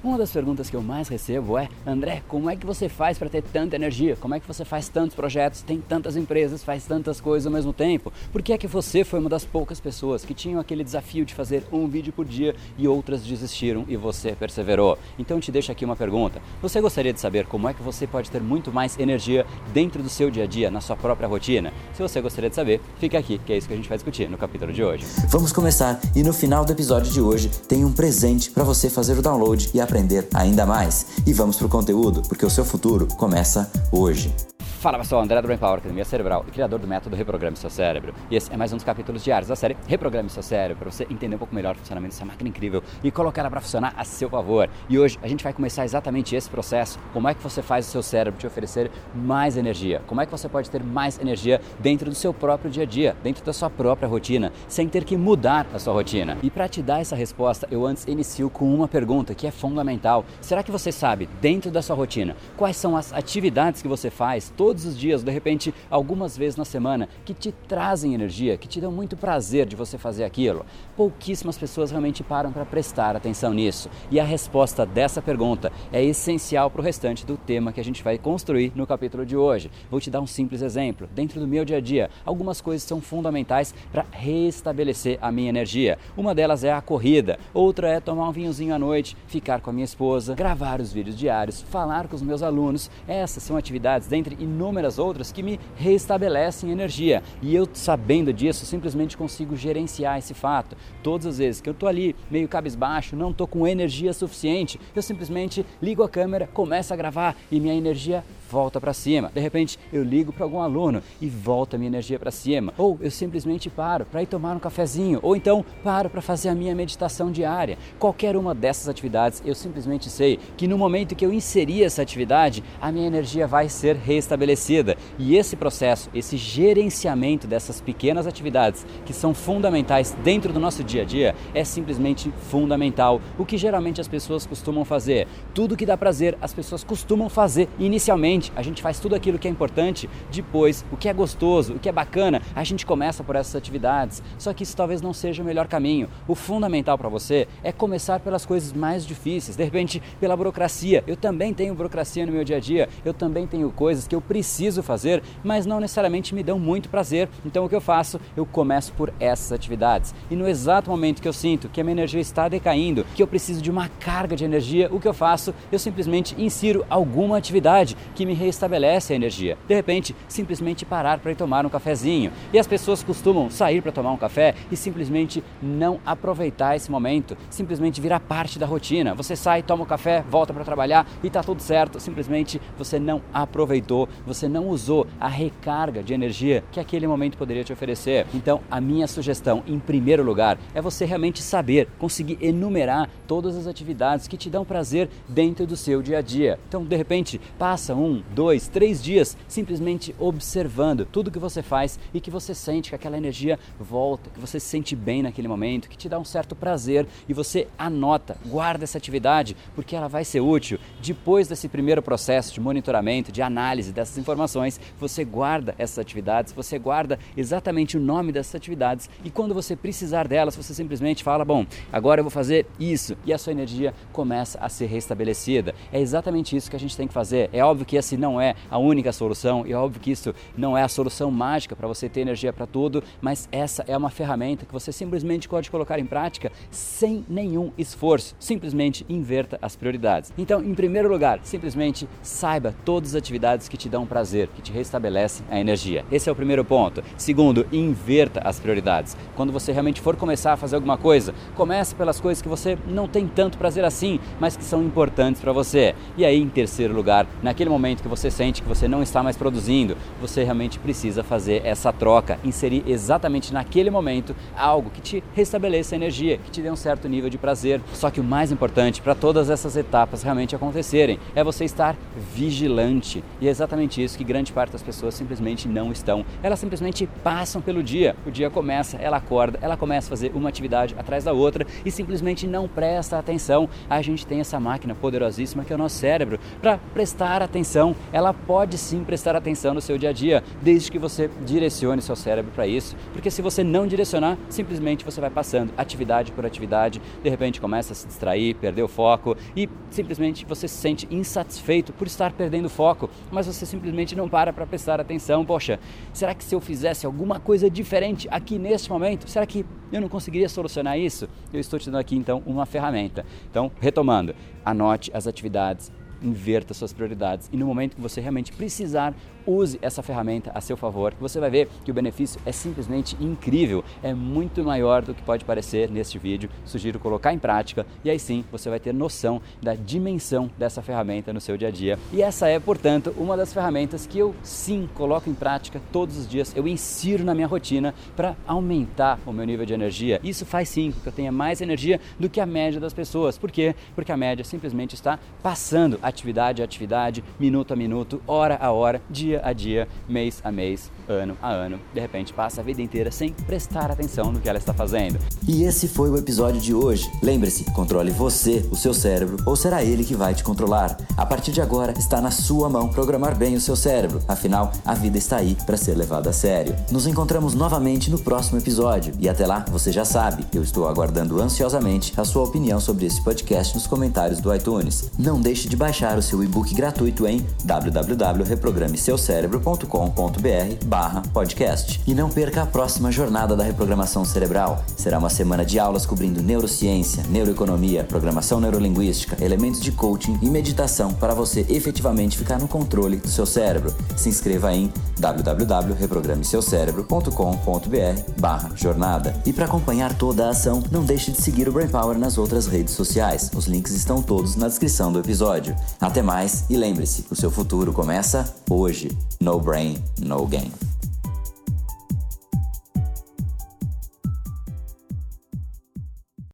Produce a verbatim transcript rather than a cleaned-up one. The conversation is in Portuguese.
Uma das perguntas que eu mais recebo é: André, como é que você faz para ter tanta energia? Como é que você faz tantos projetos, tem tantas empresas, faz tantas coisas ao mesmo tempo? Por que é que você foi uma das poucas pessoas que tinham aquele desafio de fazer um vídeo por dia e outras desistiram e você perseverou? Então eu te deixo aqui uma pergunta. Você gostaria de saber como é que você pode ter muito mais energia dentro do seu dia a dia, na sua própria rotina? Se você gostaria de saber, fica aqui, que é isso que a gente vai discutir no capítulo de hoje. Vamos começar e no final do episódio de hoje tem um presente para você fazer o download e aprender ainda mais. E vamos pro conteúdo, porque o seu futuro começa hoje. Fala pessoal, André do Brain Power, Academia Cerebral e criador do método Reprograme Seu Cérebro. E esse é mais um dos capítulos diários da série Reprograme Seu Cérebro, para você entender um pouco melhor o funcionamento dessa máquina incrível e colocar ela para funcionar a seu favor. E hoje a gente vai começar exatamente esse processo, como é que você faz o seu cérebro te oferecer mais energia, como é que você pode ter mais energia dentro do seu próprio dia a dia, dentro da sua própria rotina, sem ter que mudar a sua rotina. E para te dar essa resposta, eu antes inicio com uma pergunta que é fundamental. Será que você sabe, dentro da sua rotina, quais são as atividades que você faz todos os dias, de repente algumas vezes na semana, que te trazem energia, que te dão muito prazer de você fazer aquilo? Pouquíssimas pessoas realmente param para prestar atenção nisso. E a resposta dessa pergunta é essencial para o restante do tema que a gente vai construir no capítulo de hoje. Vou te dar um simples exemplo. Dentro do meu dia a dia, algumas coisas são fundamentais para restabelecer a minha energia. Uma delas é a corrida, outra é tomar um vinhozinho à noite, ficar com a minha esposa, gravar os vídeos diários, falar com os meus alunos. Essas são atividades, dentre inúmeras outras, que me restabelecem energia. E eu, sabendo disso, simplesmente consigo gerenciar esse fato. Todas as vezes que eu estou ali meio cabisbaixo, não estou com energia suficiente, eu simplesmente ligo a câmera, começo a gravar e minha energia volta para cima. De repente eu ligo para algum aluno e volta a minha energia para cima. Ou eu simplesmente paro para ir tomar um cafezinho, ou então paro para fazer a minha meditação diária. Qualquer uma dessas atividades, eu simplesmente sei que no momento que eu inserir essa atividade, a minha energia vai ser restabelecida. E esse processo, esse gerenciamento dessas pequenas atividades que são fundamentais dentro do nosso dia a dia, é simplesmente fundamental. O que geralmente as pessoas costumam fazer? Tudo que dá prazer, as pessoas costumam fazer inicialmente. A gente faz tudo aquilo que é importante, depois o que é gostoso, o que é bacana, a gente começa por essas atividades. Só que isso talvez não seja o melhor caminho. O fundamental para você é começar pelas coisas mais difíceis, de repente pela burocracia. Eu também tenho burocracia no meu dia a dia, eu também tenho coisas que eu preciso fazer, mas não necessariamente me dão muito prazer. Então o que eu faço? Eu começo por essas atividades. E no exato momento que eu sinto que a minha energia está decaindo, que eu preciso de uma carga de energia, o que eu faço? Eu simplesmente insiro alguma atividade que me restabelece a energia. De repente, simplesmente parar para ir tomar um cafezinho. E as pessoas costumam sair para tomar um café e simplesmente não aproveitar esse momento, simplesmente virar parte da rotina. Você sai, toma um café, volta para trabalhar e está tudo certo. Simplesmente você não aproveitou, você não usou a recarga de energia que aquele momento poderia te oferecer. Então, a minha sugestão, em primeiro lugar, é você realmente saber, conseguir enumerar todas as atividades que te dão prazer dentro do seu dia a dia. Então, de repente, passa um, dois, três dias simplesmente observando tudo que você faz e que você sente que aquela energia volta, que você se sente bem naquele momento, que te dá um certo prazer e você anota, guarda essa atividade porque ela vai ser útil. Depois desse primeiro processo de monitoramento, de análise dessas informações, você guarda essas atividades, você guarda exatamente o nome dessas atividades e quando você precisar delas, você simplesmente fala, bom, agora eu vou fazer isso e a sua energia começa a ser restabelecida. É exatamente isso que a gente tem que fazer. É óbvio que essa não é a única solução e é óbvio que isso não é a solução mágica para você ter energia para tudo, mas essa é uma ferramenta que você simplesmente pode colocar em prática sem nenhum esforço. Simplesmente inverta as prioridades. Então, em primeiro lugar, simplesmente saiba todas as atividades que te dão prazer, que te restabelecem a energia. Esse é o primeiro ponto. Segundo, inverta as prioridades. Quando você realmente for começar a fazer alguma coisa, comece pelas coisas que você não tem tanto prazer assim, mas que são importantes para você. E aí, em terceiro lugar, naquele momento que você sente que você não está mais produzindo, você realmente precisa fazer essa troca, inserir exatamente naquele momento algo que te restabeleça a energia, que te dê um certo nível de prazer. Só que o mais importante para todas essas etapas realmente acontecerem é você estar vigilante. E é exatamente isso que grande parte das pessoas simplesmente não estão. Elas simplesmente passam pelo dia. O dia começa, ela acorda, ela começa a fazer uma atividade atrás da outra e simplesmente não presta atenção. A gente tem essa máquina poderosíssima que é o nosso cérebro para prestar atenção atenção, ela pode sim prestar atenção no seu dia a dia, desde que você direcione seu cérebro para isso, porque se você não direcionar, simplesmente você vai passando atividade por atividade, de repente começa a se distrair, perder o foco e simplesmente você se sente insatisfeito por estar perdendo o foco, mas você simplesmente não para para prestar atenção. Poxa, será que se eu fizesse alguma coisa diferente aqui neste momento, será que eu não conseguiria solucionar isso? Eu estou te dando aqui então uma ferramenta. Então, retomando, anote as atividades, inverta suas prioridades e no momento que você realmente precisar, use essa ferramenta a seu favor, que você vai ver que o benefício é simplesmente incrível, é muito maior do que pode parecer neste vídeo. Sugiro colocar em prática e aí sim você vai ter noção da dimensão dessa ferramenta no seu dia a dia. E essa é, portanto, uma das ferramentas que eu sim coloco em prática todos os dias, eu insiro na minha rotina para aumentar o meu nível de energia. Isso faz sim com que eu tenha mais energia do que a média das pessoas. Por quê? Porque a média simplesmente está passando atividade a atividade, minuto a minuto, hora a hora, dia a dia, mês a mês, ano a ano. De repente passa a vida inteira sem prestar atenção no que ela está fazendo. E esse foi o episódio de hoje. Lembre-se, controle você, o seu cérebro, ou será ele que vai te controlar? A partir de agora está na sua mão programar bem o seu cérebro. Afinal, a vida está aí para ser levada a sério. Nos encontramos novamente no próximo episódio. E até lá, você já sabe, eu estou aguardando ansiosamente a sua opinião sobre esse podcast nos comentários do iTunes. Não deixe de baixar o seu e-book gratuito em w w w ponto reprograme seu cérebro ponto com ponto b r barra podcast. E não perca a próxima jornada da reprogramação cerebral. Será uma semana de aulas cobrindo neurociência, neuroeconomia, programação neurolinguística, elementos de coaching e meditação para você efetivamente ficar no controle do seu cérebro. Se inscreva em w w w ponto reprograme seu cérebro ponto com ponto b r barra jornada. E para acompanhar toda a ação, não deixe de seguir o Brain Power nas outras redes sociais. Os links estão todos na descrição do episódio. Até mais e lembre-se, o seu futuro começa hoje. No brain, no game.